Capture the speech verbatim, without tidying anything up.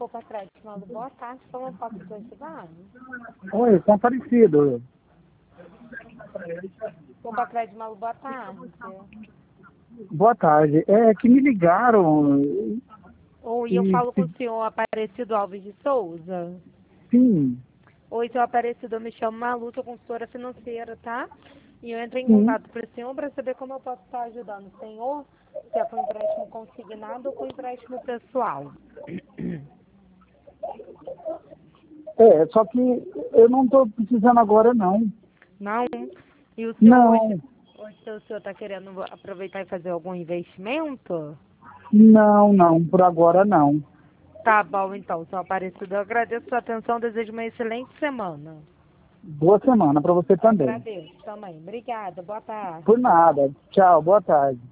Poupa Crédito, Malu. Boa tarde, como posso te ajudar? Oi, comparecido. Poupa Crédito, Malu, boa tarde. Boa tarde. É que me ligaram. Oi, eu E, falo com o senhor Aparecido Alves de Souza. sim, Oi, senhor Aparecido, eu me chamo Malu, sou consultora financeira, tá? E eu entrei em sim. contato para o senhor para saber como eu posso estar ajudando o senhor, se é com empréstimo consignado ou com empréstimo pessoal. É, só que eu não estou precisando agora, não. Não? E o senhor hoje, Não, hoje o senhor está querendo aproveitar e fazer algum investimento? não, não. Por agora, não. Tá bom, então, senhor Aparecido. Eu agradeço a sua atenção, desejo uma excelente semana. Boa semana para você também. Agradeço também. Obrigada, boa tarde. Por nada. Tchau, boa tarde.